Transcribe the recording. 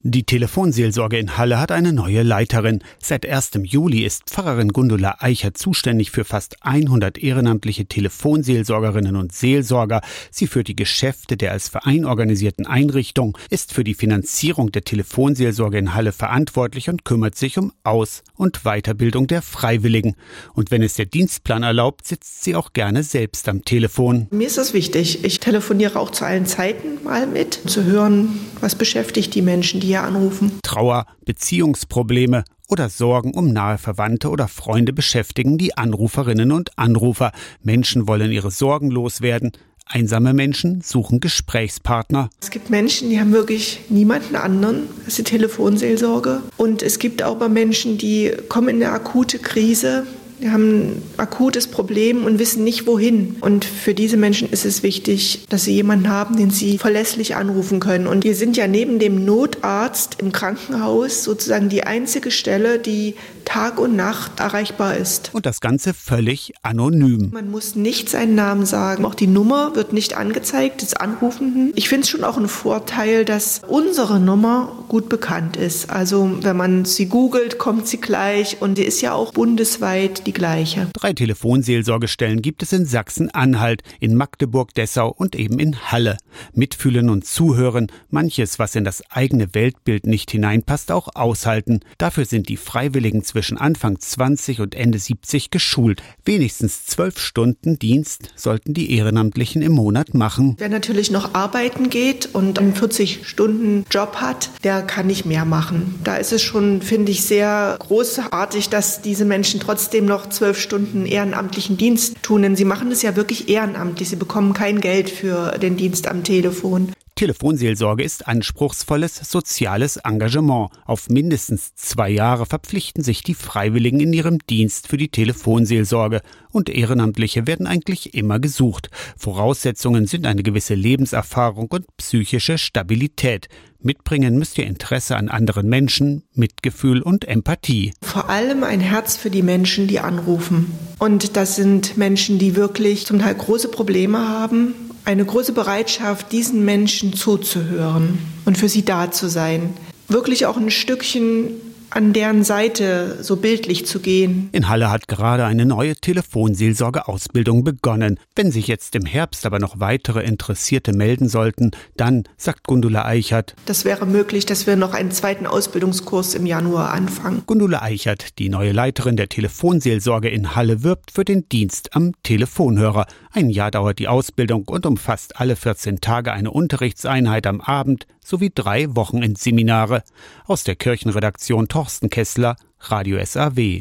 Die Telefonseelsorge in Halle hat eine neue Leiterin. Seit 1. Juli ist Pfarrerin Gundula Eichert zuständig für fast 100 ehrenamtliche Telefonseelsorgerinnen und Seelsorger. Sie führt die Geschäfte der als Verein organisierten Einrichtung, ist für die Finanzierung der Telefonseelsorge in Halle verantwortlich und kümmert sich um Aus- und Weiterbildung der Freiwilligen. Und wenn es der Dienstplan erlaubt, sitzt sie auch gerne selbst am Telefon. Mir ist das wichtig. Ich telefoniere auch zu allen Zeiten mal mit, zu hören, was beschäftigt die Menschen, die hier anrufen. Trauer, Beziehungsprobleme oder Sorgen um nahe Verwandte oder Freunde beschäftigen die Anruferinnen und Anrufer. Menschen wollen ihre Sorgen loswerden. Einsame Menschen suchen Gesprächspartner. Es gibt Menschen, die haben wirklich niemanden anderen. Das ist die Telefonseelsorge. Und es gibt auch Menschen, die kommen in eine akute Krise. Die haben ein akutes Problem und wissen nicht, wohin. Und für diese Menschen ist es wichtig, dass sie jemanden haben, den sie verlässlich anrufen können. Und wir sind ja neben dem Notarzt im Krankenhaus sozusagen die einzige Stelle, die Tag und Nacht erreichbar ist. Und das Ganze völlig anonym. Man muss nicht seinen Namen sagen. Auch die Nummer wird nicht angezeigt des Anrufenden. Ich finde es schon auch ein Vorteil, dass unsere Nummer gut bekannt ist. Also wenn man sie googelt, kommt sie gleich. Und die ist ja auch bundesweit die gleiche. 3 Telefonseelsorgestellen gibt es in Sachsen-Anhalt, in Magdeburg, Dessau und eben in Halle. Mitfühlen und zuhören, manches, was in das eigene Weltbild nicht hineinpasst, auch aushalten. Dafür sind die Freiwilligen zwischen Anfang 20 und Ende 70 geschult. Wenigstens 12 Stunden Dienst sollten die Ehrenamtlichen im Monat machen. Wer natürlich noch arbeiten geht und einen 40-Stunden-Job hat, der kann nicht mehr machen. Da ist es schon, finde ich, sehr großartig, dass diese Menschen trotzdem noch 12 Stunden ehrenamtlichen Dienst tun, denn sie machen es ja wirklich ehrenamtlich. Sie bekommen kein Geld für den Dienst am Telefon. Telefonseelsorge ist anspruchsvolles soziales Engagement. Auf mindestens 2 Jahre verpflichten sich die Freiwilligen in ihrem Dienst für die Telefonseelsorge. Und Ehrenamtliche werden eigentlich immer gesucht. Voraussetzungen sind eine gewisse Lebenserfahrung und psychische Stabilität. Mitbringen müsst ihr Interesse an anderen Menschen, Mitgefühl und Empathie. Vor allem ein Herz für die Menschen, die anrufen. Und das sind Menschen, die wirklich zum Teil große Probleme haben. Eine große Bereitschaft, diesen Menschen zuzuhören und für sie da zu sein. Wirklich auch ein Stückchen an deren Seite so bildlich zu gehen. In Halle hat gerade eine neue Telefonseelsorge-Ausbildung begonnen. Wenn sich jetzt im Herbst aber noch weitere Interessierte melden sollten, dann, sagt Gundula Eichert, das wäre möglich, dass wir noch einen zweiten Ausbildungskurs im Januar anfangen. Gundula Eichert, die neue Leiterin der Telefonseelsorge in Halle, wirbt für den Dienst am Telefonhörer. Ein Jahr dauert die Ausbildung und umfasst alle 14 Tage eine Unterrichtseinheit am Abend sowie 3 Wochenendseminare. Aus der Kirchenredaktion Thorsten Kessler, Radio SAW.